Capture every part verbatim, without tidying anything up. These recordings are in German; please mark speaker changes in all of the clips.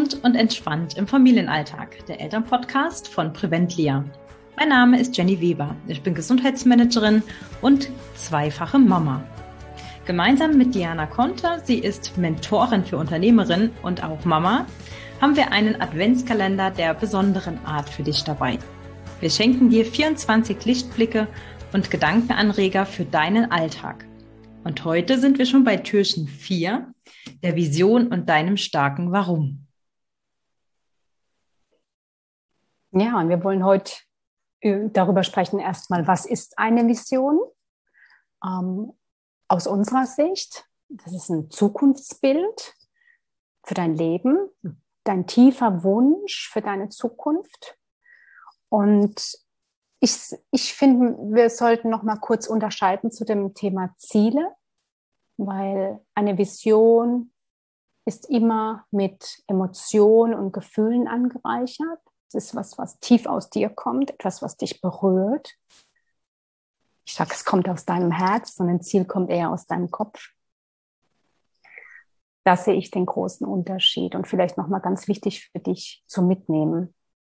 Speaker 1: Gesund und entspannt im Familienalltag, der Elternpodcast von Preventlia. Mein Name ist Jenny Weber. Ich bin Gesundheitsmanagerin und zweifache Mama. Gemeinsam mit Diana Konter, sie ist Mentorin für Unternehmerinnen und auch Mama, haben wir einen Adventskalender der besonderen Art für dich dabei. Wir schenken dir vierundzwanzig Lichtblicke und Gedankenanreger für deinen Alltag. Und heute sind wir schon bei Türchen vier, der Vision und deinem starken Warum.
Speaker 2: Ja, und wir wollen heute darüber sprechen, erstmal, was ist eine Vision? Ähm, aus unserer Sicht, das ist ein Zukunftsbild für dein Leben, dein tiefer Wunsch für deine Zukunft. Und ich, ich finde, wir sollten noch mal kurz unterscheiden zu dem Thema Ziele, weil eine Vision ist immer mit Emotionen und Gefühlen angereichert. Es ist was, was tief aus dir kommt, etwas, was dich berührt. Ich sage, es kommt aus deinem Herz, und ein Ziel kommt eher aus deinem Kopf. Da sehe ich den großen Unterschied und vielleicht nochmal ganz wichtig für dich zu mitnehmen.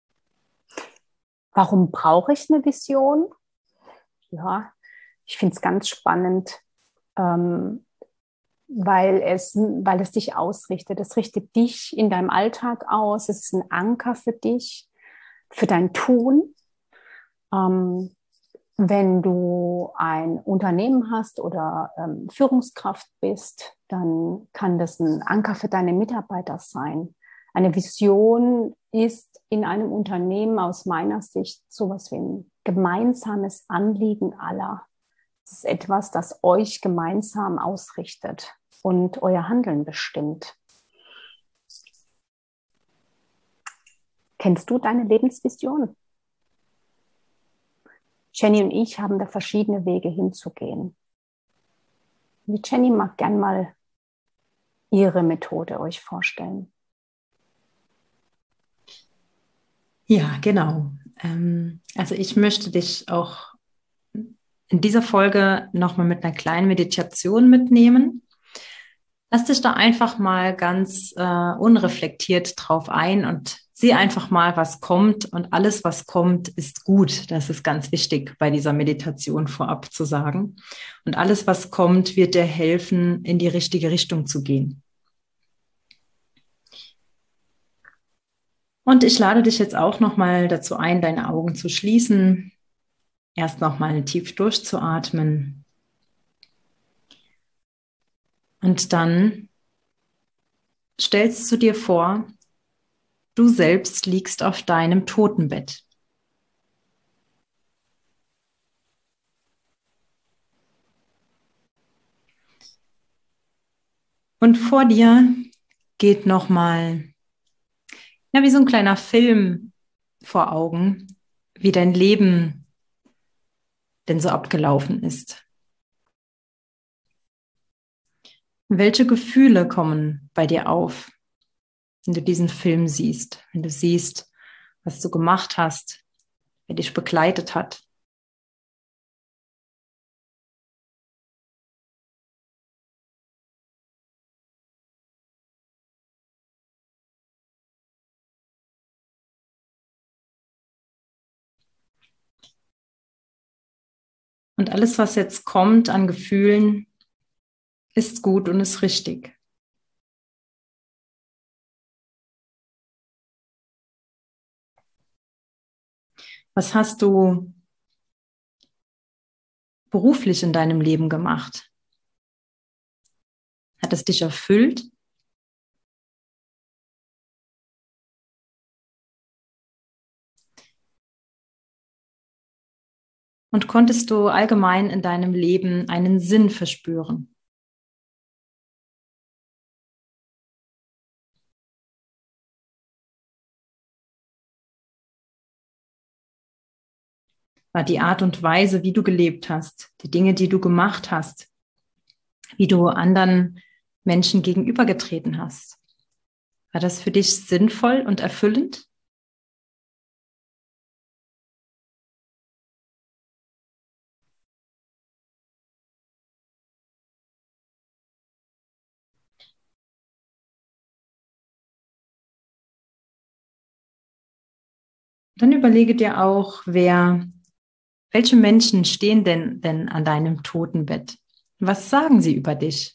Speaker 2: Warum brauche ich eine Vision? Ja, ich finde es ganz spannend, ähm, weil es, weil es dich ausrichtet. Es richtet dich in deinem Alltag aus. Es ist ein Anker für dich, für dein Tun. Ähm, wenn du ein Unternehmen hast oder ähm, Führungskraft bist, dann kann das ein Anker für deine Mitarbeiter sein. Eine Vision ist in einem Unternehmen aus meiner Sicht sowas wie ein gemeinsames Anliegen aller. Es ist etwas, das euch gemeinsam ausrichtet und euer Handeln bestimmt. Kennst du deine Lebensvision? Jenny und ich haben da verschiedene Wege hinzugehen. Die Jenny mag gern mal ihre Methode euch vorstellen.
Speaker 1: Ja, genau. Also ich möchte dich auch in dieser Folge nochmal mit einer kleinen Meditation mitnehmen. Lass dich da einfach mal ganz äh, unreflektiert drauf ein und sieh einfach mal, was kommt. Und alles, was kommt, ist gut. Das ist ganz wichtig bei dieser Meditation vorab zu sagen. Und alles, was kommt, wird dir helfen, in die richtige Richtung zu gehen. Und ich lade dich jetzt auch nochmal dazu ein, deine Augen zu schließen. Erst nochmal tief durchzuatmen. Und dann stellst du dir vor, du selbst liegst auf deinem Totenbett. Und vor dir geht nochmal, ja, wie so ein kleiner Film vor Augen, wie dein Leben denn so abgelaufen ist. Welche Gefühle kommen bei dir auf, wenn du diesen Film siehst, wenn du siehst, was du gemacht hast, wer dich begleitet hat? Und alles, was jetzt kommt an Gefühlen, ist gut und ist richtig. Was hast du beruflich in deinem Leben gemacht? Hat es dich erfüllt? Und konntest du allgemein in deinem Leben einen Sinn verspüren? War die Art und Weise, wie du gelebt hast, die Dinge, die du gemacht hast, wie du anderen Menschen gegenübergetreten hast, war das für dich sinnvoll und erfüllend? Dann überlege dir auch, wer, welche Menschen stehen denn, denn an deinem Totenbett? Was sagen sie über dich?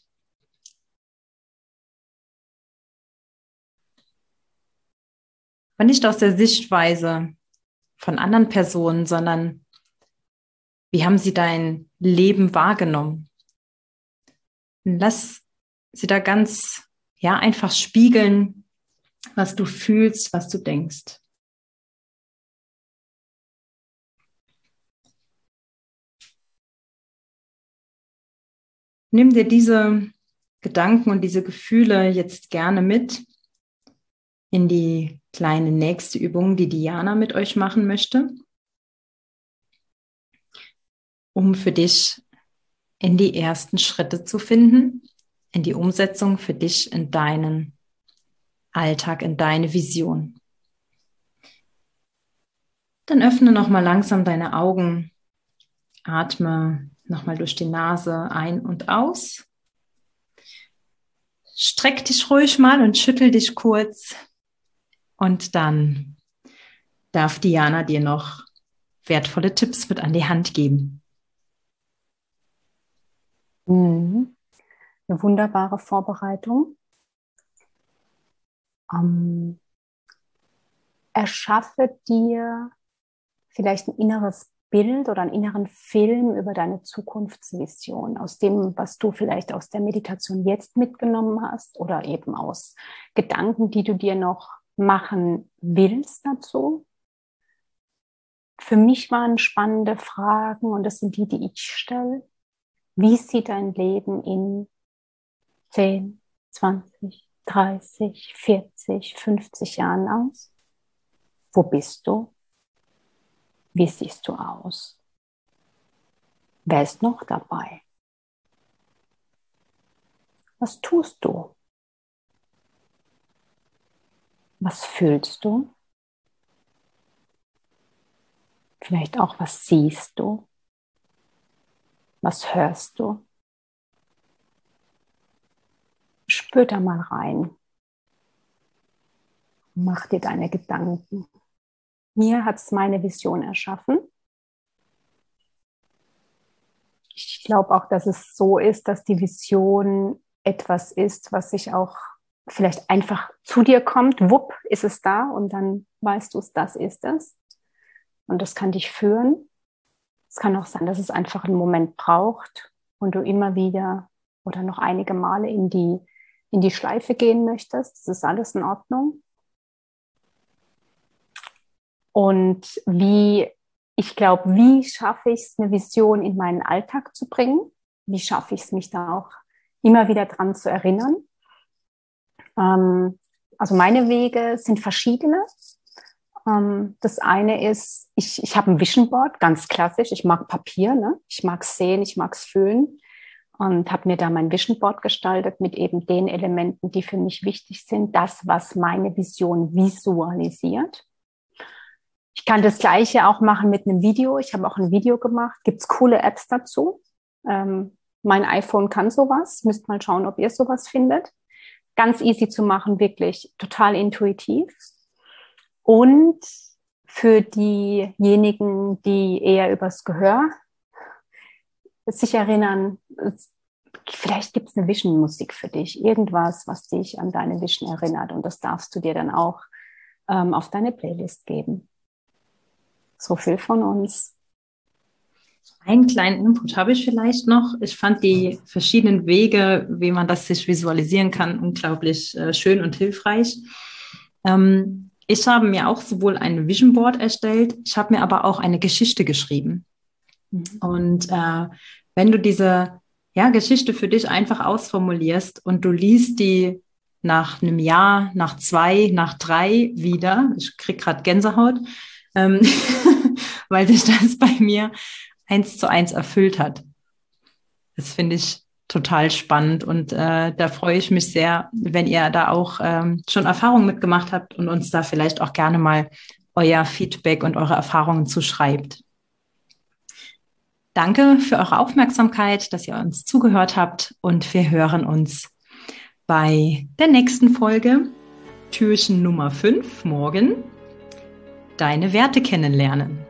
Speaker 1: Aber nicht aus der Sichtweise von anderen Personen, sondern wie haben sie dein Leben wahrgenommen? Und lass sie da ganz, ja, einfach spiegeln, was du fühlst, was du denkst. Nimm dir diese Gedanken und diese Gefühle jetzt gerne mit in die kleine nächste Übung, die Diana mit euch machen möchte, um für dich in die ersten Schritte zu finden, in die Umsetzung für dich in deinen Alltag, in deine Vision. Dann öffne nochmal langsam deine Augen, atme nochmal durch die Nase ein und aus. Streck dich ruhig mal und schüttel dich kurz. Und dann darf Diana dir noch wertvolle Tipps mit an die Hand geben.
Speaker 2: Mhm. Eine wunderbare Vorbereitung. Ähm, erschaffe dir vielleicht ein inneres Bild oder einen inneren Film über deine Zukunftsvision, aus dem, was du vielleicht aus der Meditation jetzt mitgenommen hast oder eben aus Gedanken, die du dir noch machen willst dazu. Für mich waren spannende Fragen und das sind die, die ich stelle. Wie sieht dein Leben in zehn, zwanzig, dreißig, vierzig, fünfzig Jahren aus? Wo bist du? Wie siehst du aus? Wer ist noch dabei? Was tust du? Was fühlst du? Vielleicht auch, was siehst du? Was hörst du? Spür da mal rein. Mach dir deine Gedanken. Mir hat es meine Vision erschaffen. Ich glaube auch, dass es so ist, dass die Vision etwas ist, was sich auch vielleicht einfach zu dir kommt. Wupp, ist es da und dann weißt du es, das ist es. Und das kann dich führen. Es kann auch sein, dass es einfach einen Moment braucht und du immer wieder oder noch einige Male in die, in die Schleife gehen möchtest. Das ist alles in Ordnung. Und wie, ich glaube, wie schaffe ich es, eine Vision in meinen Alltag zu bringen? Wie schaffe ich es, mich da auch immer wieder dran zu erinnern? Ähm, also meine Wege sind verschiedene. Ähm, das eine ist, ich, ich habe ein Vision Board, ganz klassisch. Ich mag Papier, ne? Ich mag es sehen, ich mag es fühlen. Und habe mir da mein Vision Board gestaltet mit eben den Elementen, die für mich wichtig sind. Das, was meine Vision visualisiert. Ich kann das Gleiche auch machen mit einem Video. Ich habe auch ein Video gemacht. Gibt es coole Apps dazu? Ähm, mein iPhone kann sowas. Müsst mal schauen, ob ihr sowas findet. Ganz easy zu machen, wirklich total intuitiv. Und für diejenigen, die eher übers Gehör sich erinnern, vielleicht gibt es eine Vision-Musik für dich. Irgendwas, was dich an deine Vision erinnert. Und das darfst du dir dann auch ähm, auf deine Playlist geben. So viel von uns.
Speaker 1: Einen kleinen Input habe ich vielleicht noch. Ich fand die verschiedenen Wege, wie man das sich visualisieren kann, unglaublich äh, schön und hilfreich. Ähm, ich habe mir auch sowohl ein Vision Board erstellt, ich habe mir aber auch eine Geschichte geschrieben. Mhm. Und äh, wenn du diese ja, Geschichte für dich einfach ausformulierst und du liest die nach einem Jahr, nach zwei, nach drei wieder, ich kriege gerade Gänsehaut, ähm, weil sich das bei mir eins zu eins erfüllt hat. Das finde ich total spannend und äh, da freue ich mich sehr, wenn ihr da auch ähm, schon Erfahrungen mitgemacht habt und uns da vielleicht auch gerne mal euer Feedback und eure Erfahrungen zuschreibt. Danke für eure Aufmerksamkeit, dass ihr uns zugehört habt und wir hören uns bei der nächsten Folge, Türchen Nummer fünf morgen. deine Werte kennenlernen.